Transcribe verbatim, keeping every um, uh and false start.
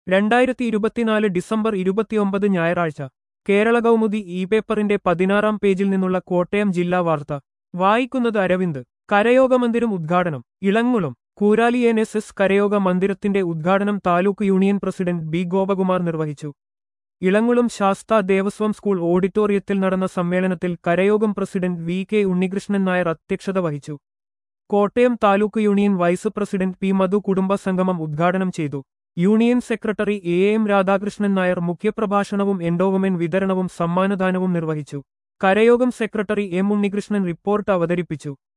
രണ്ടായിരത്തി ഇരുപത്തിനാല് ഡിസംബർ ഇരുപത്തിയൊമ്പത് ഞായറാഴ്ച കേരള കൗമുദി ഇ പേപ്പറിന്റെ പതിനാറാം പേജിൽ നിന്നുള്ള കോട്ടയം ജില്ലാ വാർത്ത വായിക്കുന്നത് അരവിന്ദ്. കരയോഗ മന്ദിരം ഉദ്ഘാടനം Elangulam. Koorali N S S കരയോഗ മന്ദിരത്തിന്റെ ഉദ്ഘാടനം taluk union president B Gopakumar നിർവഹിച്ചു. ഇളങ്ങുളം ശാസ്താ ദേവസ്വം സ്കൂൾ ഓഡിറ്റോറിയത്തിൽ നടന്ന സമ്മേളനത്തിൽ കരയോഗം president V K Unnikrishnan Nair അധ്യക്ഷത വഹിച്ചു. Kottayam taluk union vice president P Madhu കുടുംബ സംഗമം ഉദ്ഘാടനം ചെയ്തു. Union secretary A M Radhakrishnan Nair മുഖ്യപ്രഭാഷണവും എൻഡോവ്മെന്റ് വിതരണവും സമ്മാനദാനവും നിർവഹിച്ചു. കരയോഗം സെക്രട്ടറി എം ഉണ്ണികൃഷ്ണൻ റിപ്പോർട്ട് അവതരിപ്പിച്ചു.